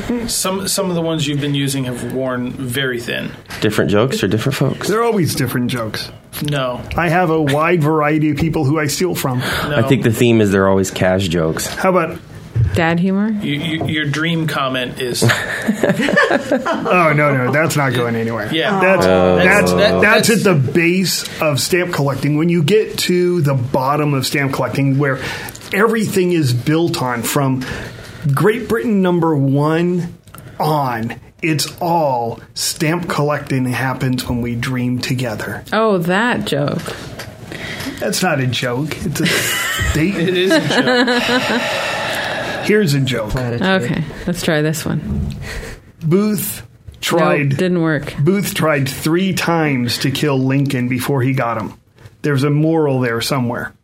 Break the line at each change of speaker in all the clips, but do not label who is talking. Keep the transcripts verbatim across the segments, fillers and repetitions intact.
some some of the ones you've been using have worn very thin.
Different jokes or different folks?
They're always different jokes.
No.
I have a wide variety of people who I steal from.
No.
I think the theme is they're always cash jokes.
How about...
Dad humor?
You, you, your dream comment is...
oh, no, no, that's not going anywhere.
Yeah.
That's,
Oh.
that's,
That-
that's,
that's-
at the base of stamp collecting. When you get to the bottom of stamp collecting, where everything is built on, from Great Britain number one on, it's all stamp collecting happens when we dream together.
Oh, that joke.
That's not a joke. It's a statement.
It is a joke.
Here's a joke.
Okay, let's try this one.
Booth
Nope,
tried...
didn't work.
Booth tried three times to kill Lincoln before he got him. There's a moral there somewhere.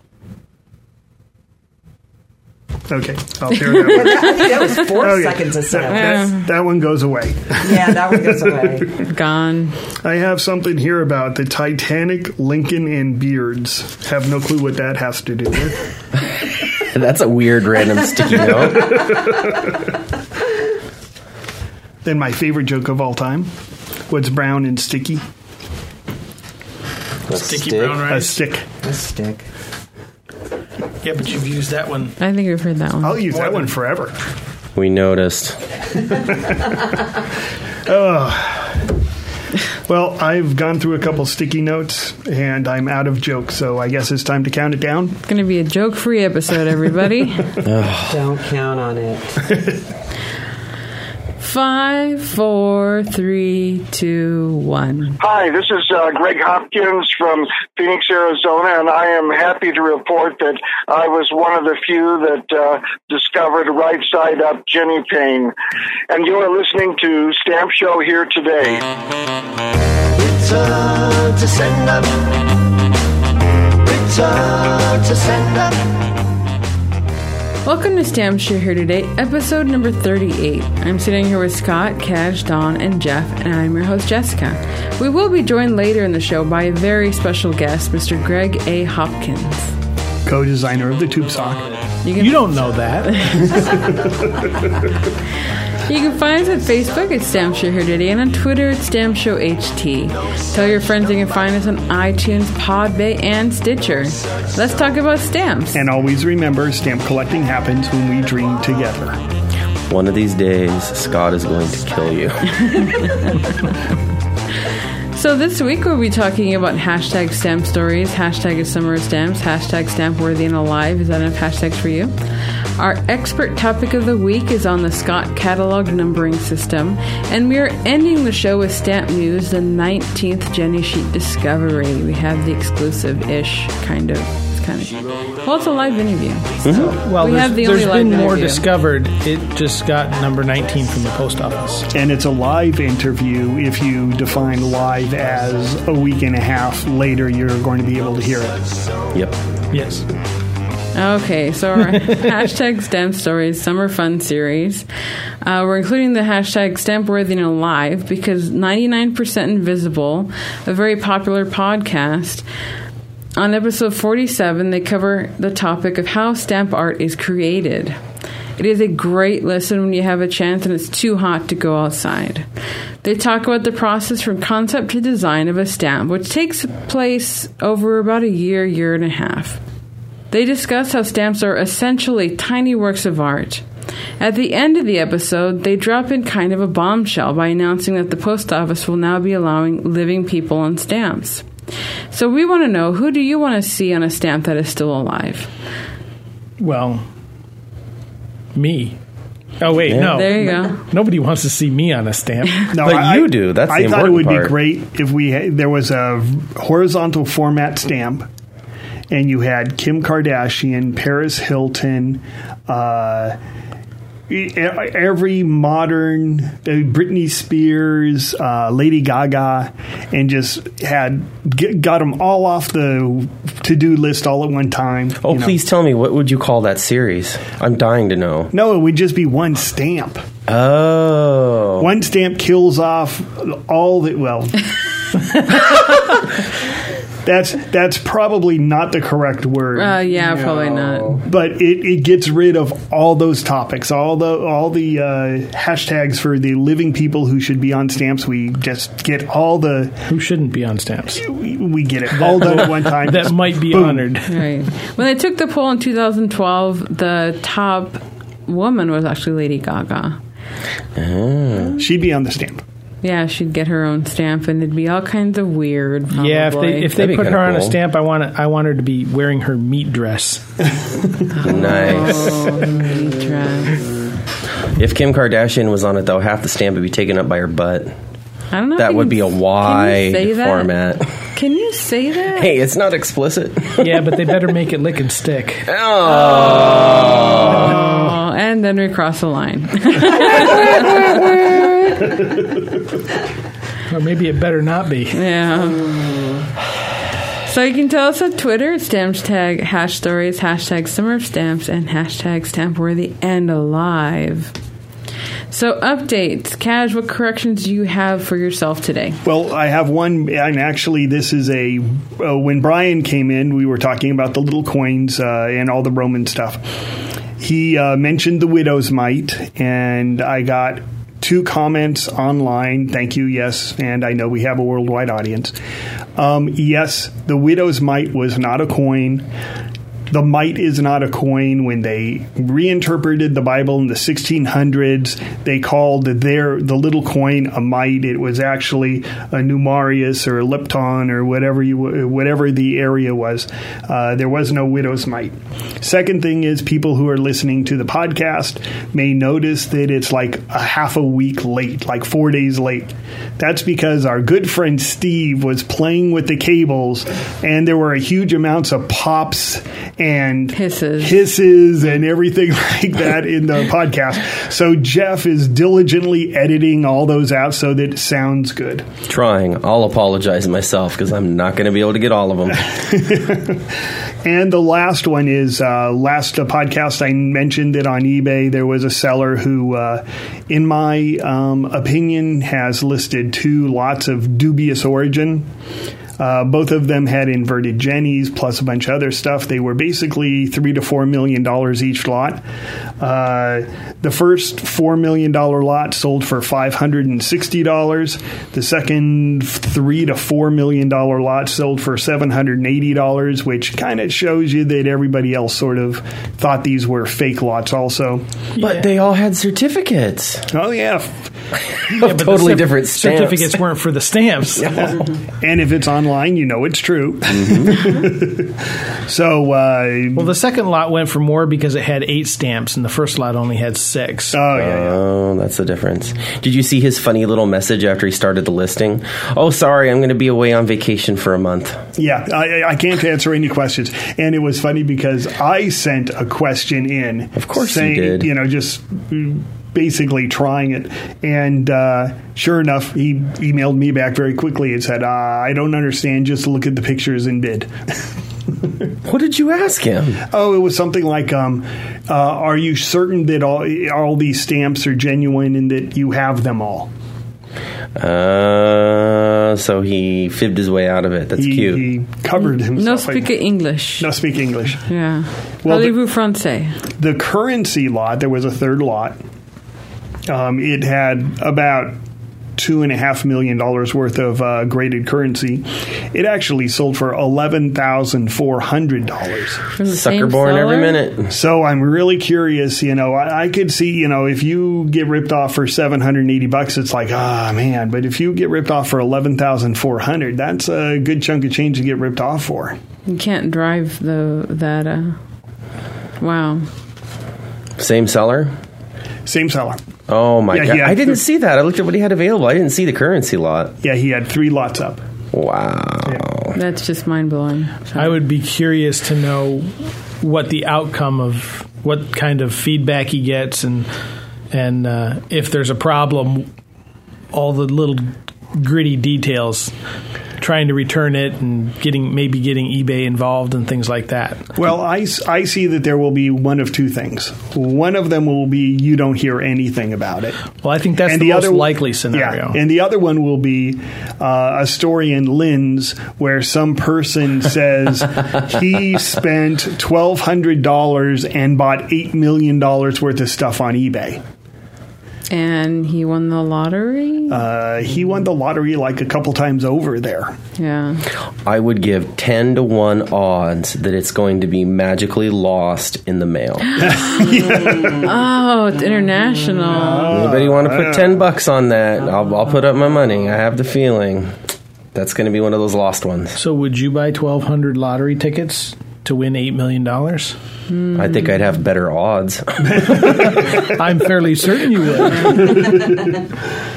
Okay, I'll share that one.
I think that was four
Okay.
seconds of
That,
silence.
that, that one goes away.
Yeah, that one goes away.
Gone.
I have something here about the Titanic, Lincoln, and beards. Have no clue what that has to do with.
That's a weird random sticky note.
Then my favorite joke of all time. What's brown and sticky?
A
Sticky
stick.
brown
A
rice.
stick.
A stick.
Yeah, but you've used that one.
I think we've heard that one.
I'll use that one forever.
We noticed.
Well, I've gone through a couple sticky notes, and I'm out of jokes, so I guess it's time to count it down.
It's going to be a joke-free episode, everybody.
Don't count on it.
Five, four, three, two, one.
Hi, this is uh, Greg Hopkins from Phoenix, Arizona, and I am happy to report that I was one of the few that uh, discovered Right Side Up Jenny Payne. And you are listening to Stamp Show Here Today.
Return to sender. Return to sender.
Welcome to Stamp Show Here Today, episode number thirty-eight. I'm sitting here with Scott, Cash, Dawn, and Jeff, and I'm your host, Jessica. We will be joined later in the show by a very special guest, Mister Greg A. Hopkins.
Co-designer of the tube sock.
You can,
You don't know that.
you can find us at Facebook at Stamp Show Here Today, and on Twitter at Stamp Show H T. Tell your friends you can find us on iTunes, Podbay, and Stitcher. Let's talk about stamps.
And always remember, stamp collecting happens when we dream together.
One of these days, Scott is going to kill you.
So this week we'll be talking about hashtag stamp stories, hashtag summer stamps, hashtag stamp worthy and alive. Is that enough hashtags for you? Our expert topic of the week is on the Scott catalog numbering system, and we are ending the show with Stamp News, the nineteenth Jenny Sheet discovery. We have the exclusive-ish kind of. It's kind of well, it's a live interview. So
Well,
we
there's,
have the
there's
only live
been more
interview.
discovered. It just got number nineteen from the post office.
And it's a live interview. If you define live as a week and a half later, you're going to be able to hear it.
Yep.
Yes.
Okay, so our hashtag Stamp Stories Summer Fun series. Uh, we're including the hashtag Stamp Worthy and Alive because ninety-nine percent Invisible, a very popular podcast, on episode forty-seven, they cover the topic of how stamp art is created. It is a great listen when you have a chance and it's too hot to go outside. They talk about the process from concept to design of a stamp, which takes place over about a year, year and a half. They discuss how stamps are essentially tiny works of art. At the end of the episode, they drop in kind of a bombshell by announcing that the post office will now be allowing living people on stamps. So we want to know, who do you want to see on a stamp that is still alive?
Well, me. Oh, wait,
Yeah.
no.
There you go.
Nobody wants to see me on a stamp.
No,
But
I-
you do. That's the
I thought it
important
would
part.
be great if we had, there was a horizontal format stamp, and you had Kim Kardashian, Paris Hilton, uh, e- every modern uh, Britney Spears, uh, Lady Gaga, and just had get, got them all off the to-do list all at one time.
Oh,
you know.
please tell me, what would you call that series? I'm dying to know.
No, it would just be one stamp.
Oh.
One stamp kills off all the well. That's that's probably not the correct word.
Uh, yeah, probably not.
But it, it gets rid of all those topics, all the all the uh, hashtags for the living people who should be on stamps. We just get all the
Who shouldn't be on stamps?
we, we get it all done at one time.
That might be
Boom.
honored.
Right. When they took the poll in two thousand twelve, the top woman was actually Lady Gaga.
She'd be on the stamp.
Yeah, she'd get her own stamp, and it'd be all kinds of weird. Probably.
Yeah, if they if they
That'd be
put
kinda
her on a
cool.
stamp, I want I want her to be wearing her meat dress.
Nice.
Oh, meat dress.
If Kim Kardashian was on it, though, half the stamp would be taken up by her butt.
I don't know. if
That
you
would be a
can-
wide
can you say that?
format.
Can you say that?
Hey, it's not explicit.
Yeah, but they better make it lick and stick.
Oh.
Oh, and then we cross the line.
Or maybe it better not be.
Yeah. So you can tell us on Twitter, stamps tag hash stories, hashtag summer of stamps, and hashtag stampworthy and alive. So updates. Cash, what corrections do you have for yourself today?
Well, I have one, and actually, this is a. Uh, when Brian came in, we were talking about the little coins uh, and all the Roman stuff. He uh, mentioned the widow's mite, and I got two comments online. Thank you, yes, and I know we have a worldwide audience. Um, yes, the widow's mite was not a coin. The mite is not a coin. When they reinterpreted the Bible in the sixteen hundreds, they called their the little coin a mite. It was actually a numarius or a lepton or whatever you whatever the area was. Uh, there was no widow's mite. Second thing is, people who are listening to the podcast may notice that it's like a half a week late, like four days late. That's because our good friend Steve was playing with the cables, and there were a huge amounts of pops and
Hisses.
hisses and everything like that in the podcast. So Jeff is diligently editing all those out so that it sounds good.
Trying. I'll apologize myself because I'm not going to be able to get all of them.
And the last one is, uh, last uh, podcast I mentioned that on eBay there was a seller who, uh, in my um, opinion, has listed two lots of dubious origin. Uh, both of them had inverted jennies plus a bunch of other stuff. They were basically three to four million dollars each lot. Uh, the first four million dollar lot sold for five hundred and sixty dollars. The second three to four million dollar lot sold for seven hundred and eighty dollars, which kind of shows you that everybody else sort of thought these were fake lots, also.
But
Yeah.
they all had certificates
Oh yeah,
Yeah, but the
totally
cer-
different stamps.
certificates weren't for the stamps.
and if it's online, you know it's true. Mm-hmm. so, uh,
Well, the second lot went for more because it had eight stamps, and the first lot only had six.
oh yeah, yeah.
Oh, that's the difference. Did you see his funny little message after he started the listing? Oh, sorry, I'm going to be away on vacation for a month.
Yeah, I, I can't answer any questions. And it was funny because I sent a question in.
Of course you
saying,
did.
You know, just basically trying it. And uh, sure enough, he emailed me back very quickly and said, uh, I don't understand. Just look at the pictures and bid.
What did you ask him?
Oh, it was something like, um, uh, are you certain that all, all these stamps are genuine and that you have them all?
Uh, so he fibbed his way out of it. That's
he,
cute.
He covered himself.
No speak English.
No speak English.
Yeah.
Well, the-
Parlez-vous français?
The currency lot, there was a third lot. Um, it had about two and a half million dollars worth of uh, graded currency. It actually sold for eleven thousand four hundred dollars.
From the
Sucker
same
born every
seller?
minute.
So I'm really curious. You know, I, I could see. You know, if you get ripped off for seven hundred and eighty bucks, it's like, ah, man. But if you get ripped off for eleven thousand four hundred, that's a good chunk of change to get ripped off for.
You can't drive the that. Uh, wow.
Same seller?
Same seller.
Oh, my
Yeah,
God.
yeah.
I didn't see that. I looked at what he had available. I didn't see the currency lot.
Yeah, he had three lots up.
Wow.
That's just mind blowing.
I would be curious to know what the outcome of what kind of feedback he gets, and and uh, if there's a problem, all the little gritty details. trying to return it and getting maybe getting eBay involved and things like that.
Well, I, s- I see that there will be one of two things. One of them will be you don't hear anything about it.
Well, I think that's
And
the,
the
most
other-
likely scenario.
Yeah, and the other one will be uh, a story in Lynn's where some person says he spent twelve hundred dollars and bought eight million dollars worth of stuff on eBay.
And he won the lottery?
Uh, he won the lottery like a couple times over there.
Yeah.
I would give ten to one odds that it's going to be magically lost in the mail.
Oh, it's international.
Anybody want to put ten bucks on that? I'll, I'll put up my money. I have the feeling that's going to be one of those lost ones.
So would you buy twelve hundred lottery tickets to win eight million dollars?
I think I'd have better odds.
I'm fairly certain you would.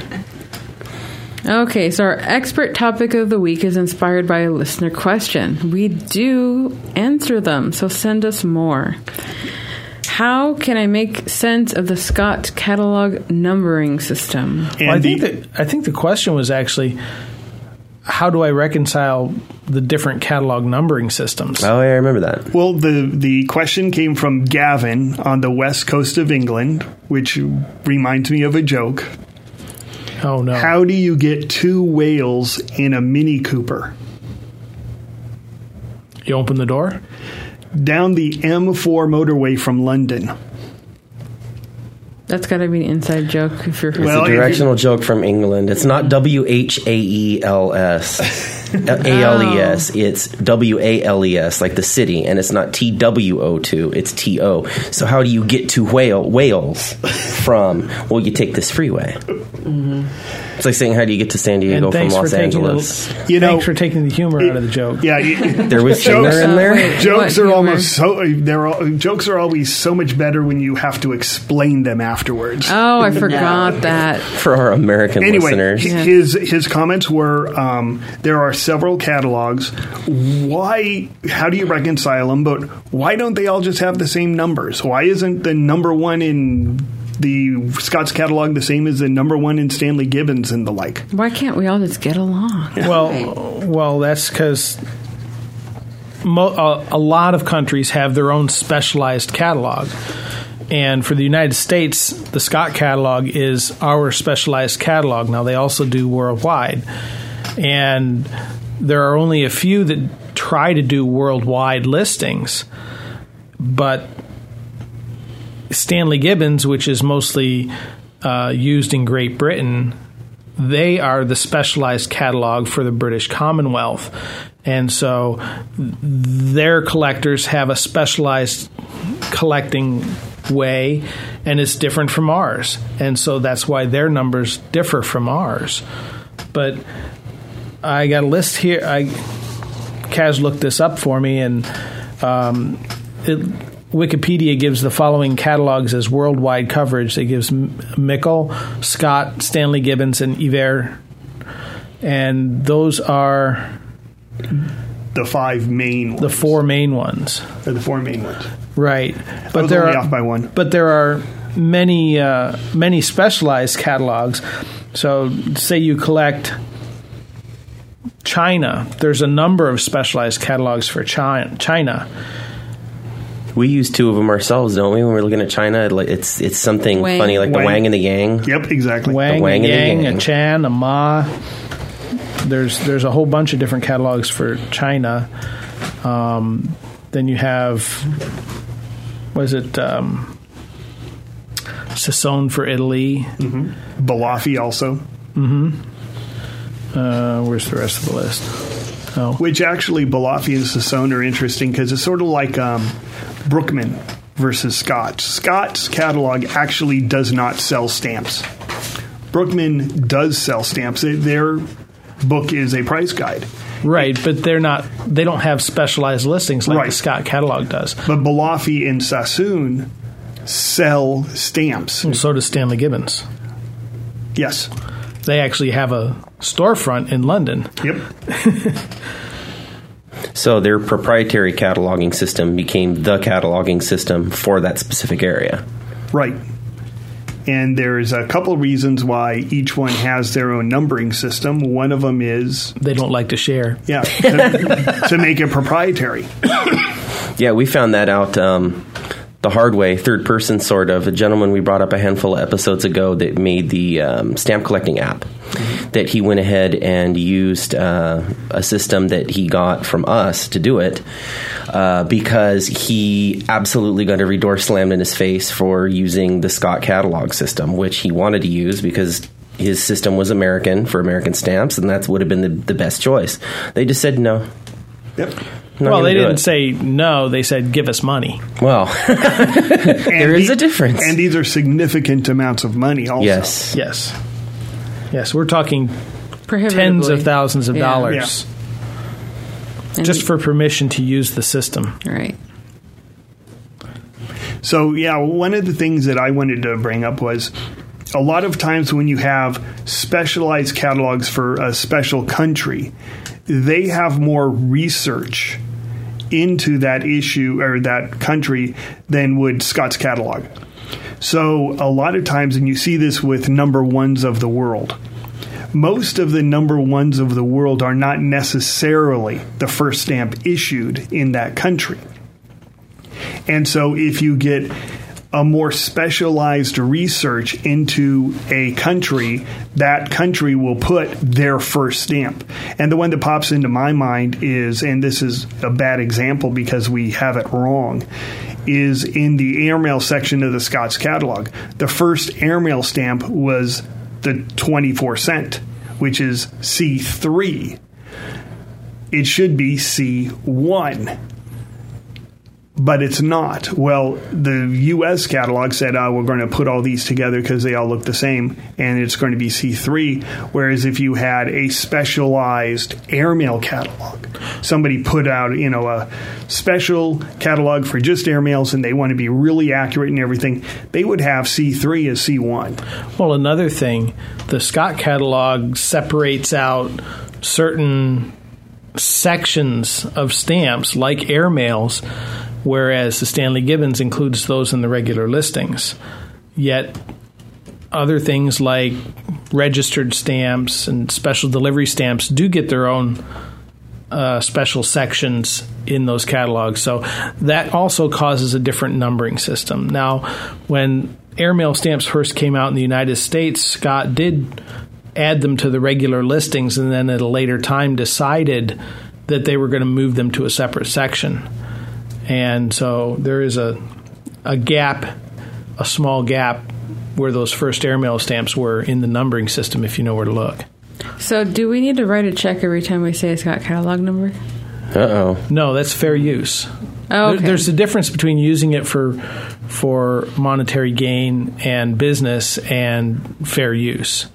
Okay, so our expert topic of the week is inspired by a listener question. We do answer them, so send us more. How can I make sense of the Scott catalog numbering system?
And
Well, I think
the-
that I think the question was actually, how do I reconcile the different catalog numbering systems?
Oh, yeah, I remember that.
Well, the, the question came from Gavin on the west coast of England, which reminds me of a joke.
Oh no!
How do you get two whales in a Mini Cooper?
You open the door?
Down the M four motorway from London.
That's got to be an inside joke if you're...
Well,
It's a directional joke from England. It's not W H A E L S. A L E S. It's W A L E S, like the city, and it's not T W O two, it's T O. So how do you get to Whale, Wales from, well, you take this freeway. Mm-hmm. It's like saying, how do you get to San Diego
And
from
thanks
Los
for taking
Angeles?
the,
You know,
thanks for taking the humor out of the joke.
Yeah, you-
There was humor
jokes,
in there?
Wait.
jokes
What
are
humor?
almost so. They're all, jokes are always so much better when you have to explain them afterwards.
Oh, I forgot that.
For our American
Anyway,
listeners.
hi- his his comments were um, there are several catalogs. Why? How do you reconcile them? But why don't they all just have the same numbers? Why isn't the number one in the Scott's catalog the same as the number one in Stanley Gibbons and the like?
Why can't we all just get along?
Well, well, that's because mo- a, a lot of countries have their own specialized catalog. And for the United States, the Scott catalog is our specialized catalog. Now, they also do worldwide. And there are only a few that try to do worldwide listings. But Stanley Gibbons, which is mostly uh, used in Great Britain, they are the specialized catalog for the British Commonwealth. And so their collectors have a specialized collecting way, and it's different from ours. And so that's why their numbers differ from ours. But I got a list here. I Kaz looked this up for me, and um, it, Wikipedia gives the following catalogs as worldwide coverage. It gives Mickle, Scott, Stanley Gibbons, and Iver. And those are
The five main ones.
the four main ones.
Or the four main ones.
Right.
I
But
was
there
only
are
off by one.
But there are many uh, many specialized catalogs. So say you collect China. There's a number of specialized catalogs for Chi- China.
We use two of them ourselves, don't we? When we're looking at China, Like, it's it's something
Wang.
funny like
Wang.
the Wang and the Yang.
Yep, exactly.
Wang,
Wang
a
and the
Yang,
Yang.
a Chan, a Ma. There's there's a whole bunch of different catalogs for China. Um, then you have, what is it? Um, Sassone for Italy.
Balafi also.
Uh, where's the rest of the list? Oh,
Which actually, Balafi and Sassone are interesting because it's sort of like um, Brookman versus Scott. Scott's catalog actually does not sell stamps. Brookman does sell stamps. They- Their book is a price guide.
right, but they're not. They don't have specialized listings like
Right.
the Scott catalog does.
But Balafi and Sassoon sell stamps.
And so does Stanley Gibbons.
Yes.
They actually have a storefront in London.
Yep.
So their proprietary cataloging system became the cataloging system for that specific area.
Right. And there's a couple reasons why each one has their own numbering system. One of them is,
They don't like to share.
yeah, to, to make it proprietary.
Yeah, we found that out um, the hard way, third person sort of. A gentleman we brought up a handful of episodes ago that made the um, stamp collecting app, that he went ahead and used uh, a system that he got from us to do it uh, because he absolutely got every door slammed in his face for using the Scott catalog system, which he wanted to use because his system was American for American stamps, and that would have been the, the best choice. They just said no.
Yep.
Not
Well,
gonna
they
do
didn't
it.
say no. They said, give us money.
Well, there is a difference.
And these are significant amounts of money also.
Yes.
Yes. Yes, we're talking
Prohibitively.
tens of thousands of
Yeah.
dollars
And-
just for permission to use the system.
Right.
So, yeah, one of the things that I wanted to bring up was a lot of times when you have specialized catalogs for a special country, they have more research into that issue or that country than would Scott's catalog. So a lot of times, and you see this with number ones of the world, most of the number ones of the world are not necessarily the first stamp issued in that country. And so if you get a more specialized research into a country, that country will put their first stamp. And the one that pops into my mind is, and this is a bad example because we have it wrong, is in the airmail section of the Scott's catalog. The first airmail stamp was the twenty-four cent, which is C three. It should be C one. But it's not. Well, the U S catalog said, oh, we're going to put all these together because they all look the same, and it's going to be C three. Whereas if you had a specialized airmail catalog, somebody put out, you know, a special catalog for just airmails, and they want to be really accurate and everything, they would have C three as C one.
Well, another thing, the Scott catalog separates out certain sections of stamps, like airmails, whereas the Stanley Gibbons includes those in the regular listings. Yet other things like registered stamps and special delivery stamps do get their own uh, special sections in those catalogs. So that also causes a different numbering system. Now, when airmail stamps first came out in the United States, Scott did add them to the regular listings, and then at a later time decided that they were going to move them to a separate section. And so there is a a gap, a small gap, where those first airmail stamps were in the numbering system, if you know where to look.
So do we need to write a check every time we say a Scott catalog number?
Uh-oh.
No, that's fair use.
Oh,
There-
okay.
There's a difference between using it for for monetary gain and business and fair use.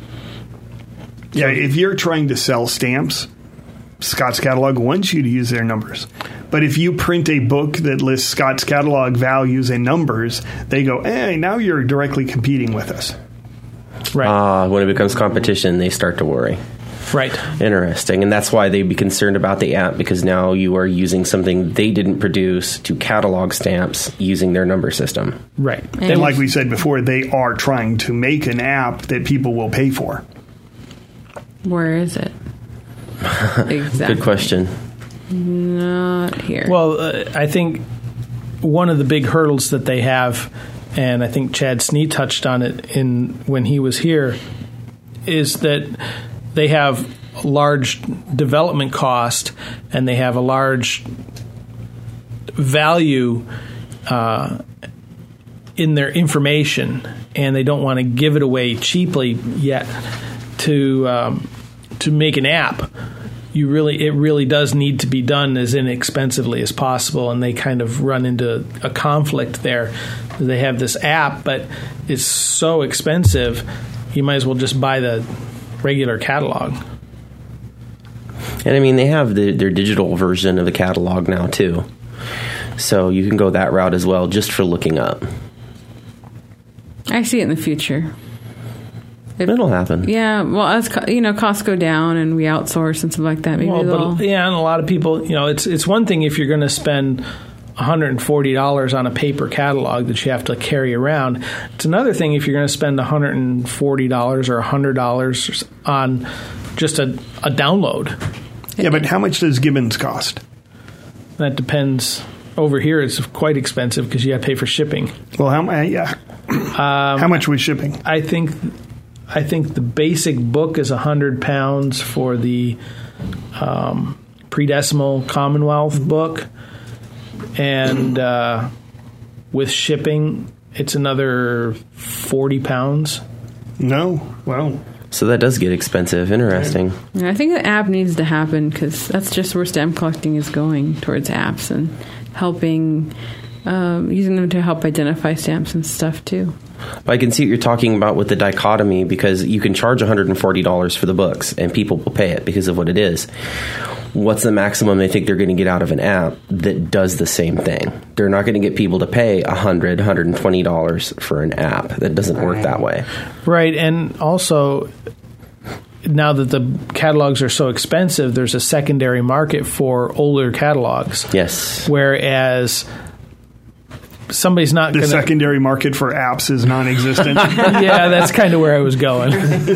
Yeah, if you're trying to sell stamps, Scott's catalog wants you to use their numbers. But if you print a book that lists Scott's catalog values and numbers, they go, hey, now you're directly competing with us.
Right.
Ah, when it becomes competition, they start to worry.
right.
Interesting. And that's why they'd be concerned about the app, because now you are using something they didn't produce to catalog stamps using their number system.
Right.
And like we said before, they are trying to make an app that people will pay for.
Where is it? Exactly.
Good question.
Not here.
Well, uh, I think one of the big hurdles that they have, and I think Chad Snee touched on it in when he was here, is that they have a large development cost and they have a large value uh, in their information, and they don't want to give it away cheaply yet. To um, to make an app, you really it really does need to be done as inexpensively as possible, and they kind of run into a conflict there. They have this app, but it's so expensive, you might as well just buy the regular catalog.
And I mean, they have the, their digital version of the catalog now, too. So you can go that route as well, just for looking up.
I see it in the future. If,
It'll happen.
Yeah, well, as co- you know, costs go down and we outsource and stuff like that. Maybe
Well,
they'll.
but, yeah, and a lot of people, you know, it's it's one thing if you're going to spend one hundred forty dollars on a paper catalog that you have to carry around. It's another thing if you're going to spend one hundred forty dollars or one hundred dollars on just a, a download.
Yeah, but how much does Gibbons cost?
That depends. Over here, it's quite expensive because you have to pay for shipping.
Well, how, uh, yeah.
Um,
how much was shipping?
I think I think the basic book is one hundred pounds for the um, Predecimal Commonwealth book. And uh, with shipping, it's another forty pounds.
No. Wow.
So that does get expensive. Interesting.
Yeah, I think the app needs to happen because that's just where stamp collecting is going, towards apps and helping, um, using them to help identify stamps and stuff too.
But I can see what you're talking about with the dichotomy, because you can charge one hundred forty dollars for the books and people will pay it because of what it is. What's the maximum they think they're going to get out of an app that does the same thing? They're not going to get people to pay one hundred dollars, one hundred twenty dollars for an app. That doesn't work that way.
Right, and also, now that the catalogs are so expensive, there's a secondary market for older catalogs.
Yes.
Whereas somebody's not
The
going to...
secondary market for apps is non-existent.
Yeah, that's kind of where I was going.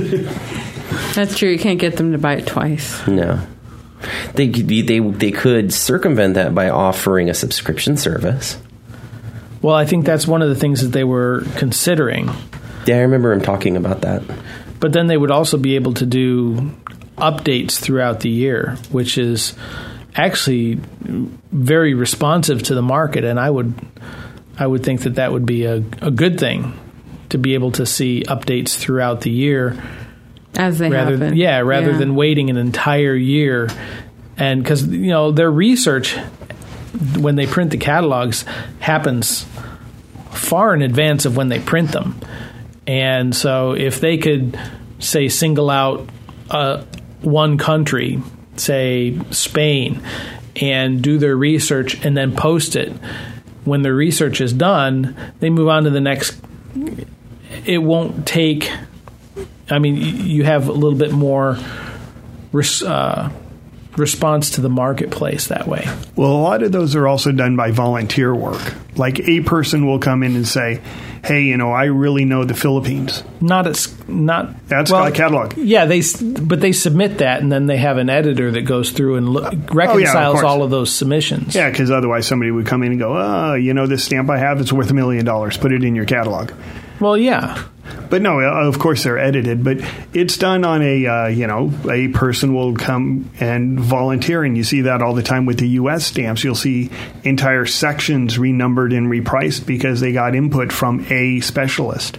That's true. You can't get them to buy it twice.
No. They they they could circumvent that by offering a subscription service.
Well, I think that's one of the things that they were considering.
Yeah, I remember him talking about that.
But then they would also be able to do updates throughout the year, which is actually very responsive to the market, and I would I would think that that would be a, a good thing, to be able to see updates throughout the year.
As they
rather
happen.
Than, yeah, rather
Yeah.
than waiting an entire year. And because, you know, their research, when they print the catalogs, happens far in advance of when they print them. And so if they could, say, single out uh, one country, say Spain, and do their research and then post it, when their research is done, they move on to the next. It won't take... I mean, you have a little bit more res, uh, response to the marketplace that way.
Well, a lot of those are also done by volunteer work. Like a person will come in and say, hey, you know, I really know the Philippines.
Not as not
That's
well,
got a catalog.
Yeah, they but they submit that, and then they have an editor that goes through and look, reconciles
course.
all of those submissions.
Yeah, because otherwise somebody would come in and go, oh, you know, this stamp I have, it's worth a million dollars. Put it in your catalog.
Well, yeah.
But no, of course they're edited, but it's done on a, uh, you know, a person will come and volunteer, and you see that all the time with the U S stamps. You'll see entire sections renumbered and repriced because they got input from a specialist.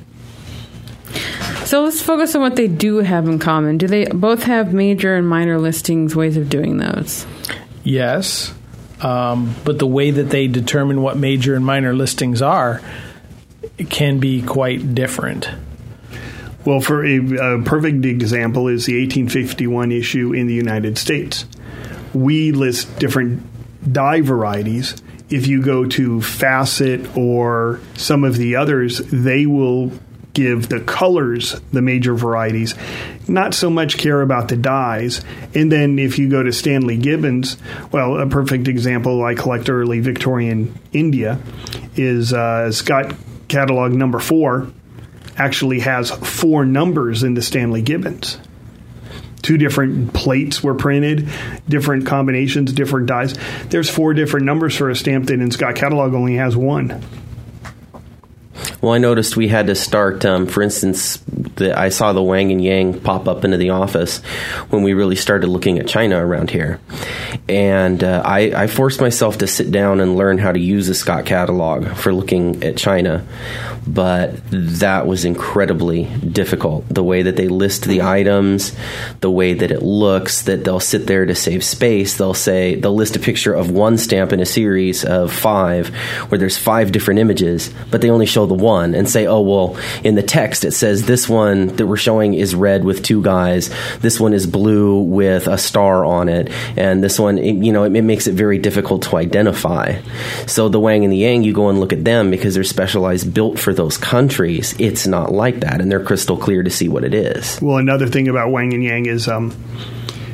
So let's focus on what they do have in common. Do they both have major and minor listings, ways of doing those?
Yes, um, but the way that they determine what major and minor listings are can be quite different.
Well, for a, a perfect example is the eighteen fifty-one issue in the United States. We list different die varieties. If you go to Facet or some of the others, they will give the colors the major varieties, not so much care about the dies. And then if you go to Stanley Gibbons, well, a perfect example I collect early Victorian India is uh, Scott catalog number four actually has four numbers in the Stanley Gibbons. Two different plates were printed, different combinations, different dies. There's four different numbers for a stamp that in Scott catalog only has one.
Well, I noticed we had to start, um, for instance, the, I saw the Wang and Yang pop up into the office when we really started looking at China around here. And uh, I, I forced myself to sit down and learn how to use the Scott catalog for looking at China. But that was incredibly difficult. The way that they list the items, the way that it looks, that they'll sit there to save space. They'll say, they'll list a picture of one stamp in a series of five where there's five different images, but they only show the one and say, oh, well, in the text it says this one that we're showing is red with two guys. This one is blue with a star on it. And this one, you know, it, it makes it very difficult to identify. So the Wang and the Yang, you go and look at them because they're specialized, built for those countries. It's not like that, and they're crystal clear to see what it is.
Well, another thing about Wang and Yang is um,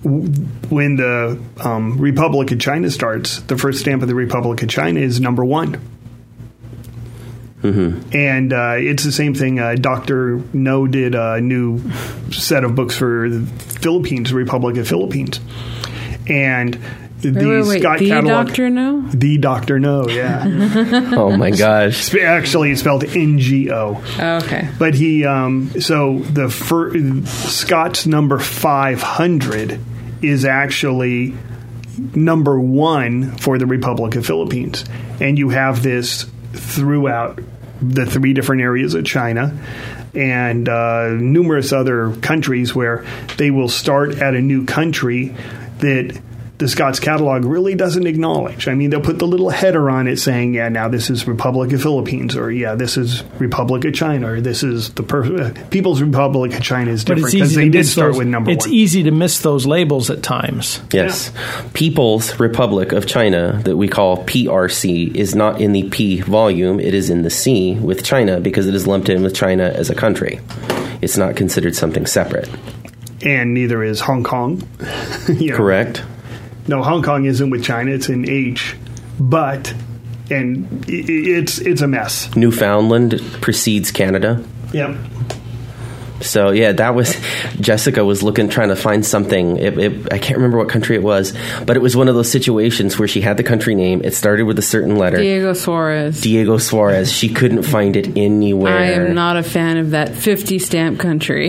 w- when the um, Republic of China starts, the first stamp of the Republic of China is number one. Mm-hmm. And uh, it's the same thing. Uh, Doctor No did a new set of books for the Philippines, Republic of Philippines. And the
wait, wait, wait.
Scott
the
catalog.
Doctor No?
The Doctor No, yeah.
Oh my gosh.
Sp- Actually, it's spelled N G O.
Oh, okay.
But he, um, so the fir- Scott's number five hundred is actually number one for the Republic of Philippines. And you have this throughout the three different areas of China and uh, numerous other countries where they will start at a new country that the Scott's catalog really doesn't acknowledge. I mean, they'll put the little header on it saying, yeah, now this is Republic of Philippines, or yeah, this is Republic of China, or this is the per- uh, People's Republic of China is
But
different
it's
because
easy
they
to
did
miss
start
those.
with number
It's
one.
easy to miss those labels at times.
Yes. People's Republic of China, that we call P R C, is not in the P volume. It is in the C with China because it is lumped in with China as a country. It's not considered something separate.
And neither is Hong Kong. You know.
Correct?
No, Hong Kong isn't with China. It's in H. But, and i- i- it's it's a mess.
Newfoundland precedes Canada.
Yep.
So yeah, that was Jessica was looking, trying to find something. It, it, I can't remember what country it was, but it was one of those situations where she had the country name. It started with a certain letter.
Diego Suarez.
Diego Suarez. She couldn't find it anywhere.
I am not a fan of that fifty stamp country.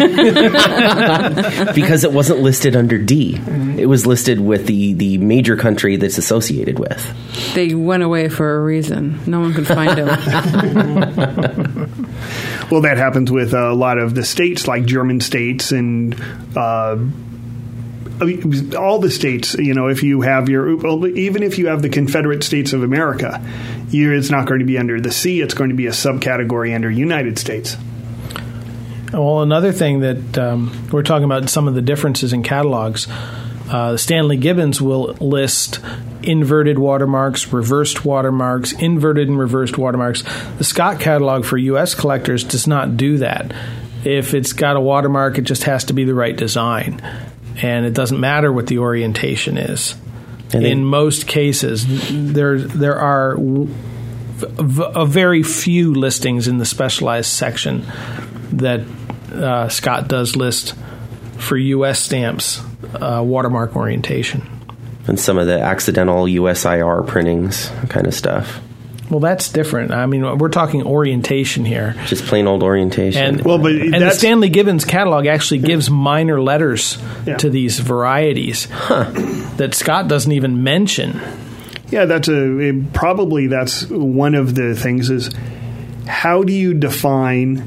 Because it wasn't listed under D. It was listed with the, the major country that's associated with.
They went away for a reason. No one could find them.
Well, that happens with a lot of the states, like German states and uh, I mean, all the states. You know, if you have your, well, even if you have the Confederate States of America, you, it's not going to be under the C. It's going to be a subcategory under United States.
Well, another thing that um, we're talking about some of the differences in catalogs. Uh, Stanley Gibbons will list inverted watermarks, reversed watermarks, inverted and reversed watermarks. The Scott catalog for U S collectors does not do that. If it's got a watermark, it just has to be the right design. And it doesn't matter what the orientation is.
And
in
they-
most cases, there there are w- v- a very few listings in the specialized section that uh, Scott does list for U S stamps uh, watermark orientation.
And some of the accidental U S I R printings kind of stuff.
Well, that's different. I mean, we're talking orientation here.
Just plain old orientation.
And,
Well, but
and the
that's-
Stanley Gibbons catalog actually gives minor letters
Yeah.
to these varieties that Scott doesn't even mention.
Yeah, that's a it, probably that's one of the things is how do you define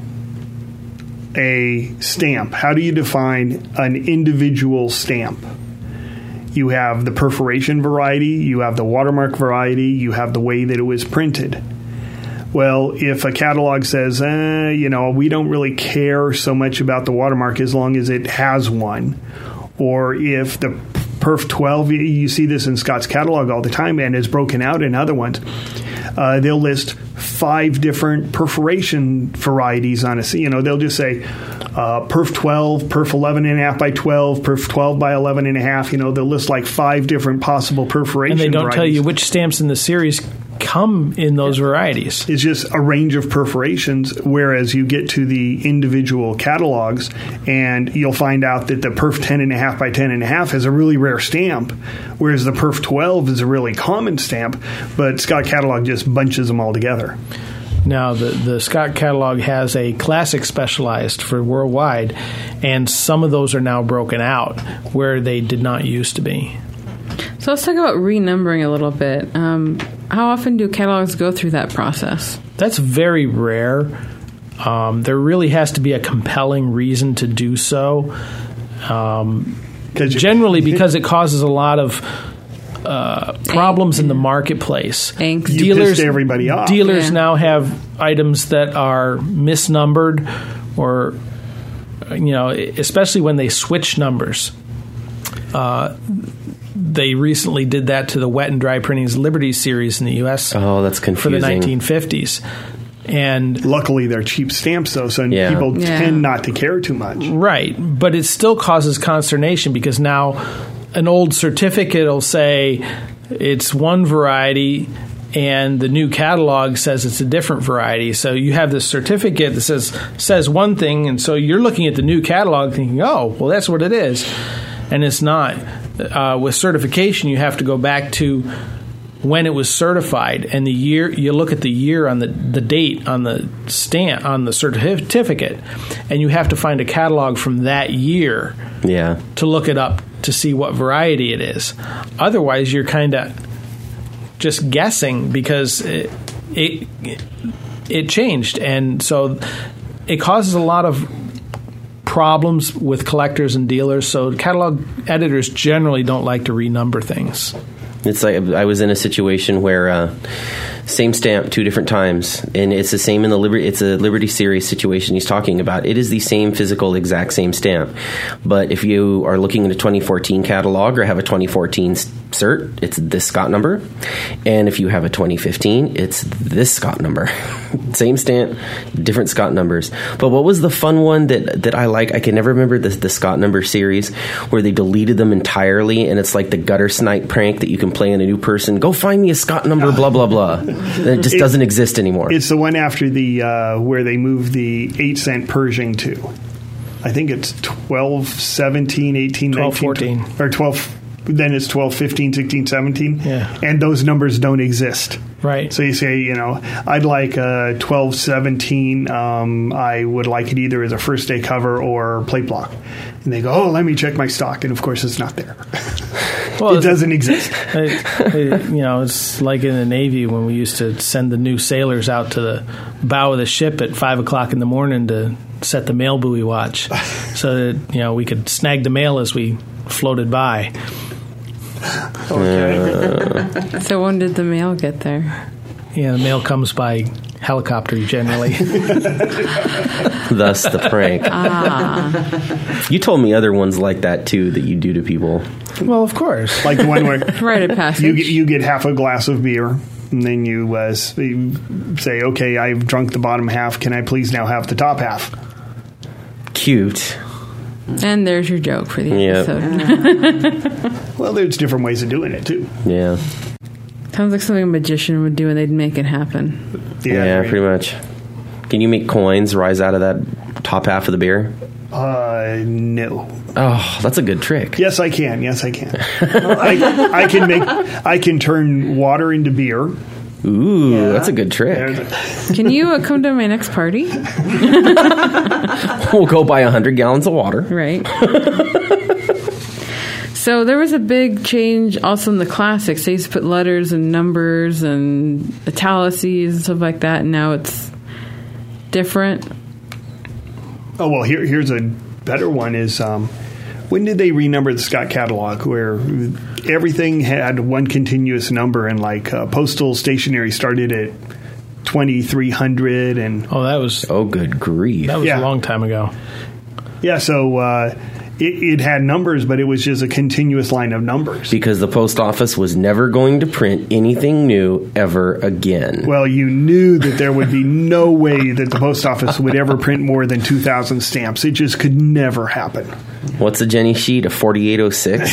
a stamp? How do you define an individual stamp? You have the perforation variety, you have the watermark variety, you have the way that it was printed. Well, if a catalog says, eh, you know, we don't really care so much about the watermark as long as it has one, or if the Perf twelve, you- you see this in Scott's catalog all the time and is broken out in other ones, uh, they'll list five different perforation varieties on a, you know, they'll just say uh, Perf twelve, Perf eleven and a half by twelve, Perf twelve by eleven and a half, you know, they'll list like five different possible perforation
And they don't
varieties.
tell you which stamps in the series come in those varieties.
It's just a range of perforations, whereas you get to the individual catalogs and you'll find out that the Perf ten and a half by ten and a half is a really rare stamp, whereas the Perf twelve is a really common stamp, but Scott Catalog just bunches them all together.
Now, the, the Scott catalog has a classic specialized for worldwide, and some of those are now broken out where they did not used to be.
So let's talk about renumbering a little bit. Um, how often do catalogs go through that process?
That's very rare. Um, there really has to be a compelling reason to do so. Um,
'Cause you-
generally, because it causes a lot of uh, problems in the marketplace.
Angst.
You
Dealers,
pissed everybody off.
Dealers
Yeah.
now have items that are misnumbered, or you know, especially when they switch numbers. Uh, they recently did that to the Wet and Dry Printings Liberty series in the U S
oh, that's
for the
confusing.
nineteen fifties. And
luckily, they're cheap stamps, though, so
Yeah.
people
Yeah.
tend not to care too much.
right, but it still causes consternation because now an old certificate will say it's one variety and the new catalog says it's a different variety. So you have this certificate that says says one thing, and so you're looking at the new catalog thinking, oh, well, that's what it is. And it's not. Uh, with certification, you have to go back to when it was certified, and the year. You look at the year on the, the date on the stamp on the certificate, and you have to find a catalog from that year
Yeah.
to look it up to see what variety it is. Otherwise, you're kind of just guessing because it, it it changed, and so it causes a lot of problems with collectors and dealers. So catalog editors generally don't like to renumber things.
It's like I was in a situation where uh, same stamp two different times, and it's the same in the Liberty. It's a Liberty Series situation he's talking about. It is the same physical, exact same stamp. But if you are looking at a twenty fourteen catalog or have a twenty fourteen cert, it's this Scott number, and if you have a twenty fifteen, it's this Scott number. Same stamp, different Scott numbers. But what was the fun one that that I like? I can never remember the the Scott number series where they deleted them entirely, and it's like the gutter snipe prank that you can play on a new person. Go find me a Scott number, blah blah blah. And it just
It-
doesn't exist anymore.
It's the one after the uh, where they moved the eight cent Pershing to. I think it's twelve, seventeen, eighteen,
twelve,
nineteen,
fourteen.
or twelve. Then it's twelve, fifteen, sixteen, seventeen.
Yeah.
And those numbers don't exist.
Right.
So you say, you know, I'd like uh, twelve, seventeen. Um, I would like it either as a first day cover or plate block. And they go, oh, let me check my stock. And of course, it's not there.
Well,
it doesn't exist.
It, it, you know, it's like in the Navy when we used to send the new sailors out to the bow of the ship at five o'clock in the morning to set the mail buoy watch, so that you know we could snag the mail as we floated by.
Okay.
So when did the mail get there?
Yeah, the mail comes by helicopter generally.
Thus the prank.
Ah.
You told me other ones like that too that you do to people.
Well, of course.
Like the one where
Rite of passage.
you get, you get half a glass of beer. And then you, uh, s- you say, okay, I've drunk the bottom half. Can I please now have the top half?
Cute.
And there's your joke for the
Yep.
episode.
Well, there's different ways of doing it, too.
Yeah.
Sounds like something a magician would do and they'd make it happen.
Yeah,
right.
pretty much. Can you make coins rise out of that top half of the beer?
Uh, no.
Oh, that's a good trick.
Yes, I can. Yes, I can. I, I can make. I can turn water into beer.
Ooh,
Yeah.
that's a good trick.
There's a-
Can you uh, come to my next party?
We'll go buy one hundred gallons of water.
Right. So there was a big change also in the classics. They used to put letters and numbers and italices and stuff like that, and now it's different.
Oh well, here here's a better one. Is um, when did they renumber the Scott catalog where everything had one continuous number and like uh, postal stationery started at twenty-three hundred and
Oh, that was
Oh, good grief.
that was
Yeah.
a long time ago.
yeah, so uh, it, it had numbers, but it was just a continuous line of numbers.
Because the post office was never going to print anything new ever again.
Well, you knew that there would be no way that the post office would ever print more than two thousand stamps. It just could never happen.
What's a Jenny sheet? A forty-eight oh six?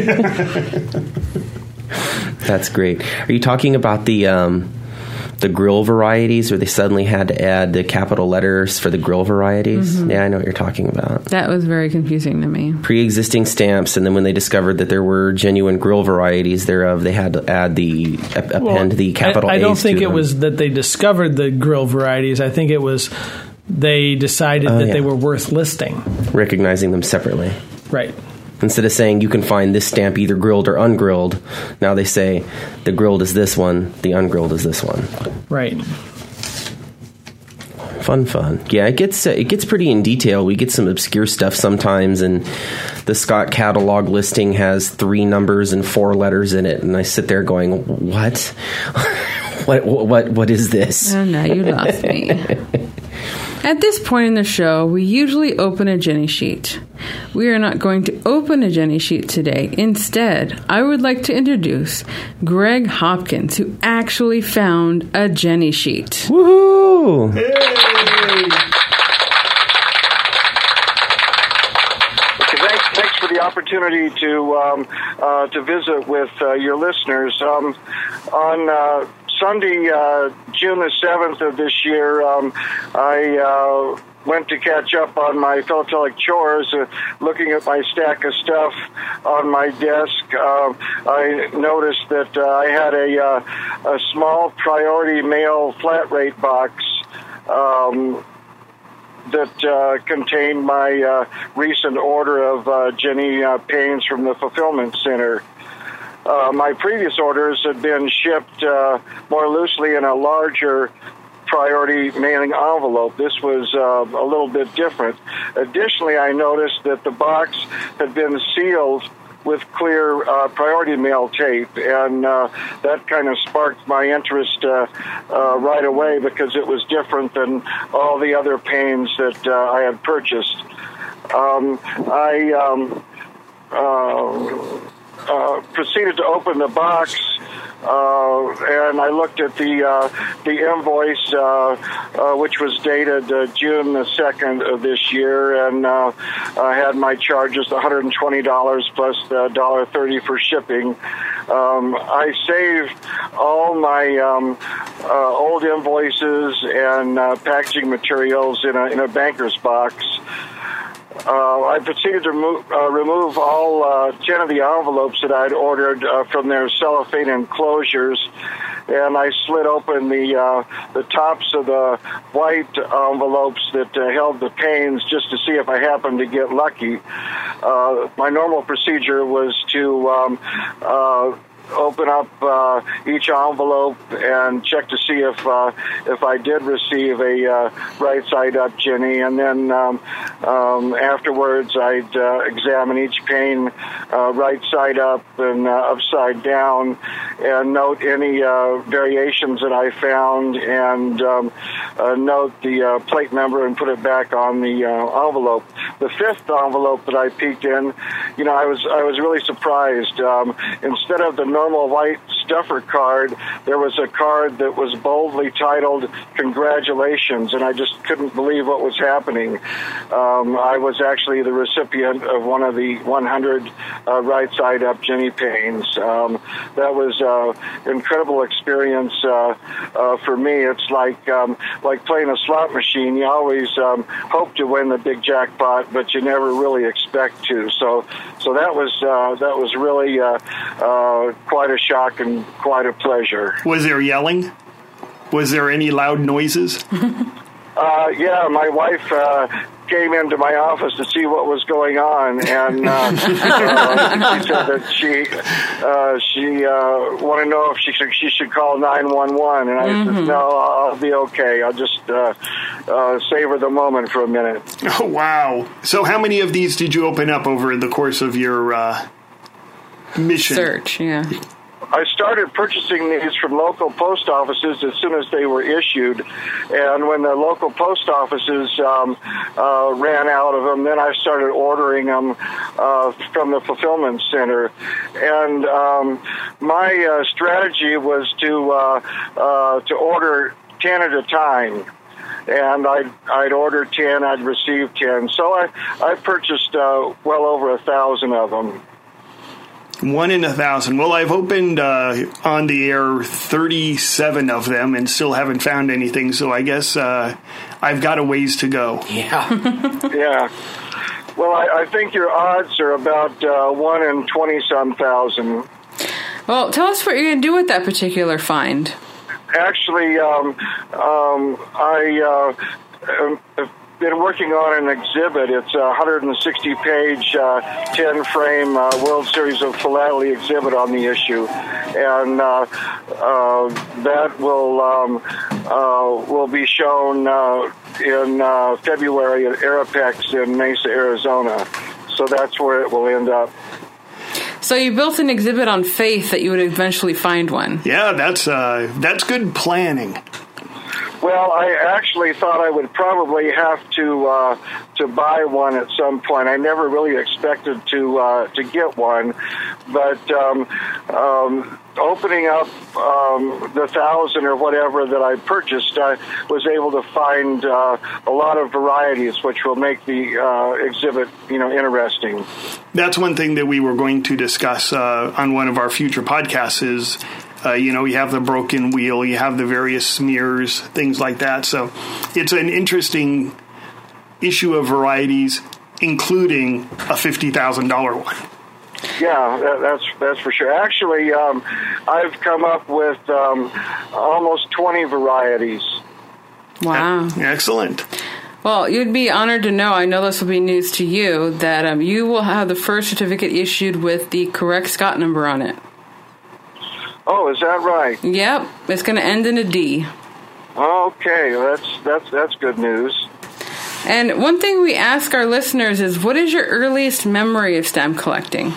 That's great. Are you talking about the um, the grill varieties where they suddenly had to add the capital letters for the grill varieties?
Mm-hmm.
Yeah, I know what you're talking about.
That was very confusing to me.
Pre-existing stamps, and then when they discovered that there were genuine grill varieties thereof, they had to add the ap- append
Well,
the capital
I, I don't
A's
think
to
it
them.
was that they discovered the grill varieties. I think it was they decided
Oh,
that
yeah.
they were worth listing.
recognizing them separately.
Right.
Instead of saying you can find this stamp either grilled or ungrilled, now they say the grilled is this one, the ungrilled is this one.
Right.
Fun, fun. Yeah, it gets uh, it gets pretty in detail. We get some obscure stuff sometimes, and the Scott catalog listing has three numbers and four letters in it, and I sit there going, "What? what? What? What is this?"
Oh, no, you lost me. At this point in the show, we usually open a Jenny sheet. We are not going to open a Jenny sheet today. Instead, I would like to introduce Greg Hopkins, who actually found a Jenny sheet.
Woohoo!
Hey!
Thanks, thanks for the opportunity to um, uh, to visit with uh, your listeners. Um, on uh, Sunday, uh, June the seventh of this year, um, I uh, went to catch up on my philatelic chores, uh, looking at my stack of stuff on my desk. Uh, I noticed that uh, I had a, uh, a small priority mail flat rate box um, that uh, contained my uh, recent order of uh, Jenny uh, Paynes from the Fulfillment Center. Uh, my previous orders had been shipped uh, more loosely in a larger priority mailing envelope. This was uh, a little bit different. Additionally, I noticed that the box had been sealed with clear uh, priority mail tape, and uh, that kind of sparked my interest uh, uh, right away because it was different than all the other Paynes that uh, I had purchased. Um, I um, uh, uh, proceeded to open the box. Uh, and I looked at the uh, the invoice, uh, uh, which was dated uh, June the second of this year, and uh, I had my charges one hundred twenty dollars plus the one dollar thirty for shipping. Um, I saved all my um, uh, old invoices and uh, packaging materials in a in a banker's box. Uh, I proceeded to remove, uh, remove all uh, ten of the envelopes that I'd ordered uh, from their cellophane enclosures, and I slid open the uh, the tops of the white envelopes that uh, held the Paynes just to see if I happened to get lucky. Uh, my normal procedure was to um, uh, open up uh, each envelope and check to see if uh, if I did receive a uh, right side up Jenny, and then um, um, afterwards I'd uh, examine each Payne uh, right side up and uh, upside down and note any uh, variations that I found, and um, uh, note the uh, plate number and put it back on the uh, envelope. The fifth envelope that I peeked in, you know, I was I was really surprised. Um, instead of the normal white stuffer card, there was a card that was boldly titled "Congratulations," and I just couldn't believe what was happening. Um, I was actually the recipient of one of the one hundred uh, right side up Jenny Paynes. Um, that was an uh, incredible experience uh, uh, for me. It's like um, like playing a slot machine. You always um, hope to win the big jackpot, but you never really expect to. So, so that was uh, that was really uh, uh, quite a shock and quite a pleasure.
Was there yelling? Was there any loud noises?
uh, yeah, my wife uh, came into my office to see what was going on, and uh, uh, she said that she uh, she uh, wanted to know if she should, she should call nine one one, and I mm-hmm. said, no, I'll be okay. I'll just uh, uh, savor the moment for a minute.
Oh, wow. So how many of these did you open up over the course of your uh, mission?
Search, yeah.
I started purchasing these from local post offices as soon as they were issued, and when the local post offices um, uh, ran out of them, then I started ordering them uh, from the fulfillment center. And um, my uh, strategy was to uh, uh, to order ten at a time. And I'd, I'd order ten, I'd receive ten. So I, I purchased uh, well over a thousand of them.
One in a thousand. Well, I've opened uh, on the air thirty-seven of them and still haven't found anything, so I guess uh, I've got a ways to go.
Yeah.
Yeah. Well, I, I think your odds are about uh, one in twenty-some thousand.
Well, tell us what you're going to do with that particular find.
Actually, um, um, I uh, have been working on an exhibit. It's a one hundred sixty page, uh, ten frame uh, World Series of Philately exhibit on the issue, and uh, uh, that will um, uh, will be shown uh, in uh, February at Arapex in Mesa, Arizona. So that's where it will end up.
So you built an exhibit on faith that you would eventually find one.
Yeah, that's uh, that's good planning.
Well, I actually thought I would probably have to uh, to buy one at some point. I never really expected to uh, to get one, but um, um, opening up um, the thousand or whatever that I purchased, I was able to find uh, a lot of varieties, which will make the uh, exhibit, you know, interesting.
That's one thing that we were going to discuss uh, on one of our future podcasts is, uh, you know, you have the broken wheel, you have the various smears, things like that. So it's an interesting issue of varieties, including a fifty thousand dollars one.
Yeah, that, that's that's for sure. Actually, um, I've come up with um, almost twenty varieties.
Wow.
Excellent.
Well, you'd be honored to know, I know this will be news to you, that um, you will have the first certificate issued with the correct Scott number on it.
Oh, is that right?
Yep. It's going to end in a D.
Okay, that's that's that's good news.
And one thing we ask our listeners is, what is your earliest memory of stamp collecting?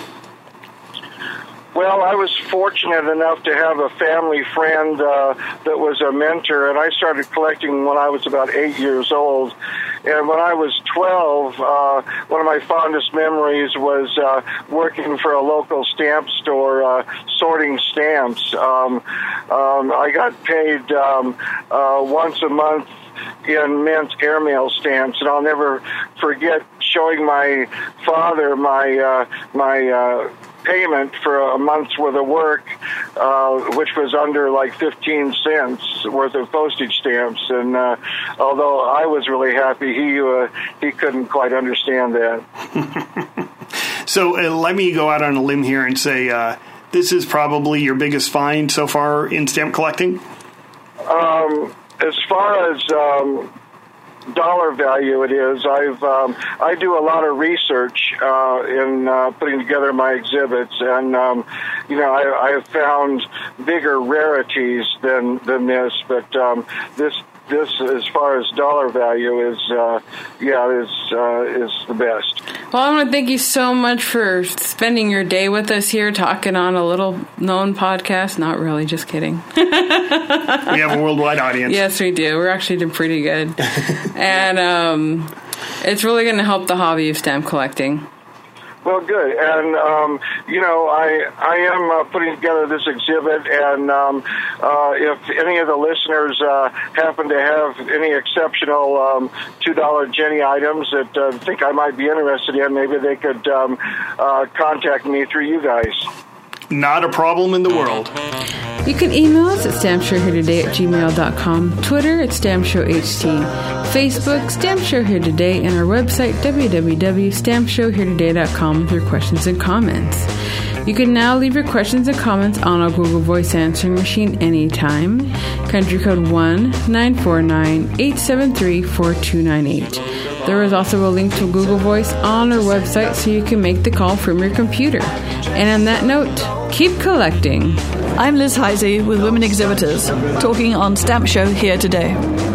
Well, I was fortunate enough to have a family friend uh, that was a mentor, and I started collecting when I was about eight years old. And when I was twelve, uh, one of my fondest memories was uh, working for a local stamp store, uh, sorting stamps. Um, um, I got paid um, uh, once a month in mint airmail stamps, and I'll never forget showing my father my uh, my uh, payment for a month's worth of work, uh, which was under like fifteen cents worth of postage stamps. And uh, although I was really happy, he uh, he couldn't quite understand that.
So uh, let me go out on a limb here and say uh, this is probably your biggest find so far in stamp collecting?
Um, as far as um, dollar value it is, I've um, I do a lot of research uh, in uh, putting together my exhibits, and um, you know I, I have found bigger rarities than than this, but um, this this as far as dollar value is uh, yeah is uh, is the best.
Well, I want to thank you so much for spending your day with us here, talking on a little-known podcast. Not really, just kidding.
We have a worldwide audience.
Yes, we do. We're actually doing pretty good. And um, it's really going to help the hobby of stamp collecting.
Well, good. And, um, you know, I I am uh, putting together this exhibit, and um, uh, if any of the listeners uh, happen to have any exceptional um, two dollar Jenny items that uh, think I might be interested in, maybe they could um, uh, contact me through you guys.
Not a problem in the world.
You can email us at stamp show here today at gmail dot com, Twitter at stamp show h t, Facebook Stamp Show Here Today, and our website w w w dot stamp show here today dot com with your questions and comments. You can now leave your questions and comments on our Google Voice answering machine anytime. Country code one nine four nine eight seven three four two nine eight. There is also a link to Google Voice on our website so you can make the call from your computer. And on that note, keep collecting.
I'm Liz Heisey with Women Exhibitors, talking on Stamp Show Here Today.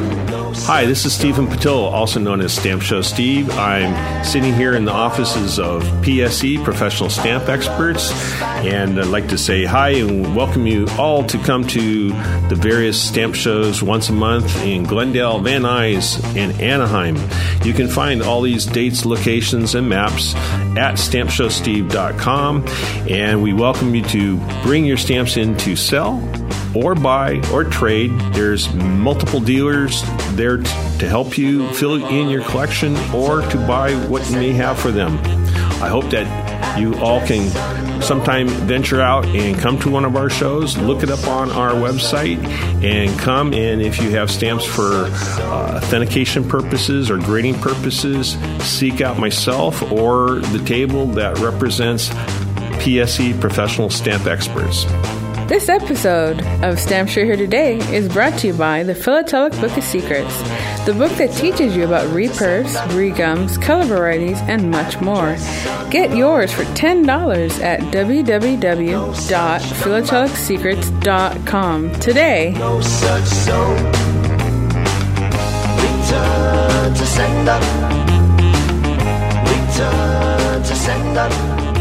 Hi, this is Stephen Patillo, also known as Stamp Show Steve. I'm sitting here in the offices of P S E, Professional Stamp Experts, and I'd like to say hi and welcome you all to come to the various stamp shows once a month in Glendale, Van Nuys, and Anaheim. You can find all these dates, locations, and maps at stamp show steve dot com, and we welcome you to bring your stamps in to sell or buy or trade. There's multiple dealers there t- to help you fill in your collection or to buy what you may have for them. I hope that you all can sometime venture out and come to one of our shows. Look it up on our website and come. And if you have stamps for uh, authentication purposes or grading purposes, seek out myself or the table that represents P S E Professional Stamp Experts.
This episode of Stamp Show Here Today is brought to you by the Philatelic Book of Secrets, the book that teaches you about repurfs, regums, color varieties, and much more. Get yours for ten dollars at w w w dot philatelic secrets dot com today.
No such zone. Return to sender. Return to sender.